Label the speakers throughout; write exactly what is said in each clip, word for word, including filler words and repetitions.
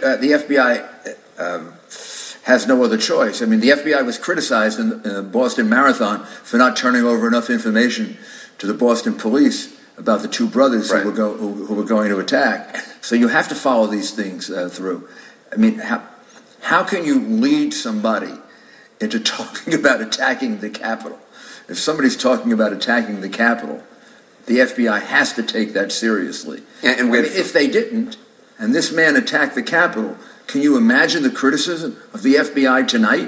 Speaker 1: uh, the F B I um, has no other choice. I mean, the F B I was criticized in the uh, Boston Marathon for not turning over enough information to the Boston police about the two brothers
Speaker 2: right.
Speaker 1: who, were go, who, who were going to attack. So you have to follow these things uh, through. I mean, how, how can you lead somebody into talking about attacking the Capitol? If somebody's talking about attacking the Capitol, the F B I has to take that seriously.
Speaker 2: And, and
Speaker 1: I mean, if they didn't, and this man attacked the Capitol, can you imagine the criticism of the F B I tonight?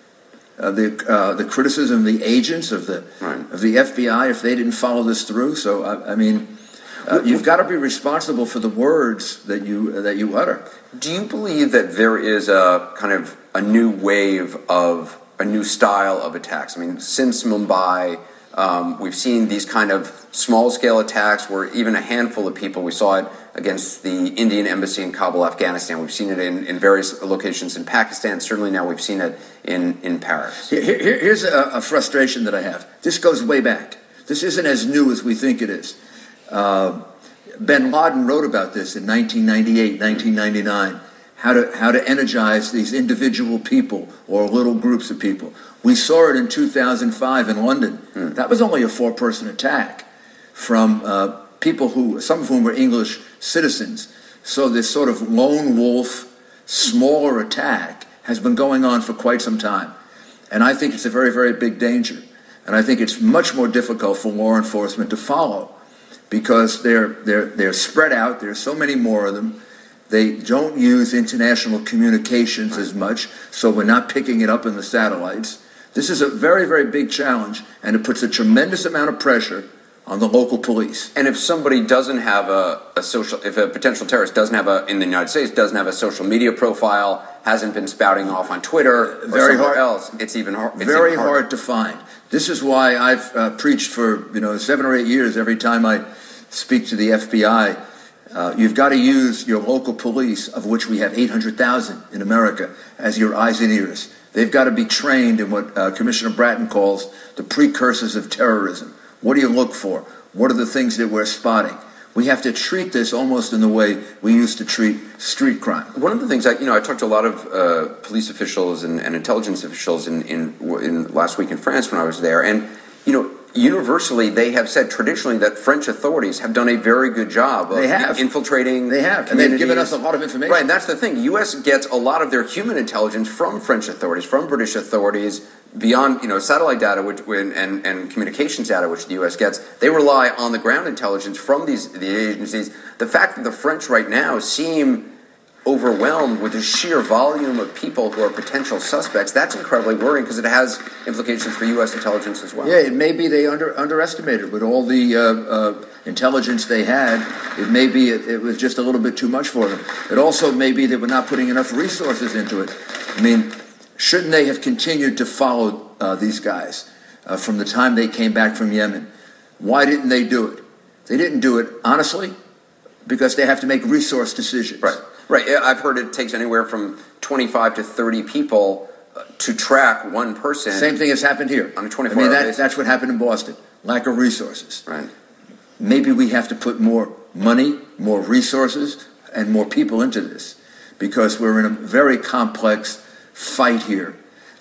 Speaker 1: Uh, the uh, the criticism of the agents of the
Speaker 2: right.
Speaker 1: of the F B I if they didn't follow this through. So I, I mean, uh, you've got to be responsible for the words that you uh, that you utter.
Speaker 2: Do you believe that there is a kind of a new wave of a new style of attacks? I mean, since Mumbai, um, we've seen these kind of small-scale attacks where even a handful of people, we saw it against the Indian embassy in Kabul, Afghanistan. We've seen it in, in various locations in Pakistan. Certainly now we've seen it in, in Paris.
Speaker 1: Here, here, here's a, a frustration that I have. This goes way back. This isn't as new as we think it is. Uh, bin Laden wrote about this in nineteen ninety-eight, nineteen ninety-nine, how to, how to energize these individual people or little groups of people. We saw it in two thousand five in London.
Speaker 2: Hmm.
Speaker 1: That was only a four-person attack from uh, people who, some of whom were English citizens. So this sort of lone wolf, smaller attack has been going on for quite some time. And I think it's a very, very big danger. And I think it's much more difficult for law enforcement to follow because they're, they're, they're spread out. There's so many more of them. They don't use international communications as much, so we're not picking it up in the satellites. This is a very, very big challenge, and it puts a tremendous amount of pressure on the local police.
Speaker 2: And if somebody doesn't have a, a social, if a potential terrorist doesn't have a, in the United States, doesn't have a social media profile, hasn't been spouting off on Twitter or
Speaker 1: very
Speaker 2: somewhere
Speaker 1: hard,
Speaker 2: else, it's even, hard, it's
Speaker 1: very
Speaker 2: even
Speaker 1: hard to find. This is why I've uh, preached for you know seven or eight years every time I speak to the F B I. Uh, you've got to use your local police, of which we have eight hundred thousand in America, as your eyes and ears. They've got to be trained in what uh, Commissioner Bratton calls the precursors of terrorism. What do you look for? What are the things that we're spotting? We have to treat this almost in the way we used to treat street crime.
Speaker 2: One of the things, I, you know, I talked to a lot of uh, police officials and, and intelligence officials in, in, in last week in France when I was there, and, you know, universally, they have said traditionally that French authorities have done a very good job of
Speaker 1: they have.
Speaker 2: infiltrating.
Speaker 1: They have, and they've given us a lot of information.
Speaker 2: Right, and that's the thing. The U S gets a lot of their human intelligence from French authorities, from British authorities, beyond you know satellite data which, and, and communications data, which the U S gets. They rely on the ground intelligence from these the agencies. The fact that the French right now seem overwhelmed with the sheer volume of people who are potential suspects, that's incredibly worrying because it has implications for U S intelligence as well.
Speaker 1: Yeah, it may be they under, underestimated with all the uh, uh, intelligence they had. It may be it, it was just a little bit too much for them. It also may be they were not putting enough resources into it. I mean, shouldn't they have continued to follow uh, these guys uh, from the time they came back from Yemen? Why didn't they do it? They didn't do it, honestly, because they have to make resource decisions.
Speaker 2: Right. Right, I've heard it takes anywhere from twenty-five to thirty people uh, to track one person.
Speaker 1: Same thing has happened here.
Speaker 2: On a twenty-four
Speaker 1: I mean,
Speaker 2: hour
Speaker 1: that,
Speaker 2: basis.
Speaker 1: that's what happened in Boston. Lack of resources.
Speaker 2: Right.
Speaker 1: Maybe we have to put more money, more resources, and more people into this because we're in a very complex fight here.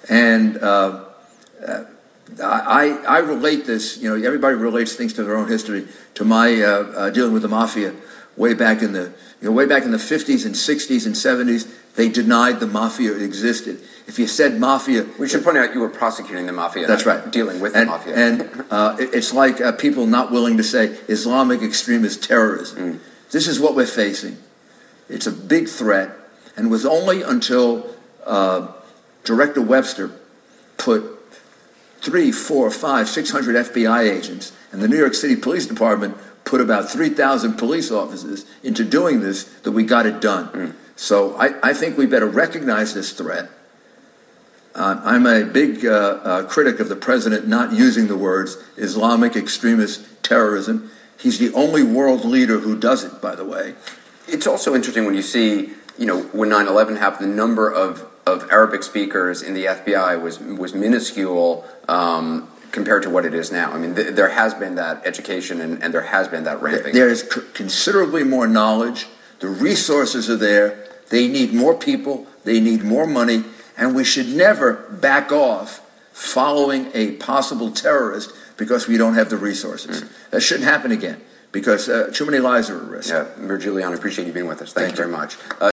Speaker 1: And uh, uh, I, I relate this, you know, everybody relates things to their own history, to my uh, uh, dealing with the mafia way back in the You know, way back in the fifties and sixties and seventies, they denied the mafia existed. If you said mafia...
Speaker 2: We should point out you were prosecuting the mafia.
Speaker 1: That's right.
Speaker 2: Dealing with
Speaker 1: and,
Speaker 2: the mafia.
Speaker 1: And uh, it, it's like uh, people not willing to say Islamic extremist terrorism. Mm. This is what we're facing. It's a big threat. And it was only until uh, Director Webster put three, four, five, six hundred F B I agents and the New York City Police Department put about three thousand police officers into doing this, that we got it done. Mm. So I, I think we better recognize this threat. Uh, I'm a big uh, uh, critic of the president not using the words Islamic extremist terrorism. He's the only world leader who does it, by the way.
Speaker 2: It's also interesting when you see, you know, when nine eleven happened, the number of, of Arabic speakers in the F B I was, was minuscule, um, compared to what it is now. I mean, th- there has been that education and, and there has been that ramping.
Speaker 1: There is c- considerably more knowledge. The resources are there. They need more people. They need more money. And we should never back off following a possible terrorist because we don't have the resources. Mm. That shouldn't happen again because uh, too many lives are at risk.
Speaker 2: Yeah, Mayor Giuliani, appreciate you being with us. Thank, Thank you very much. Uh,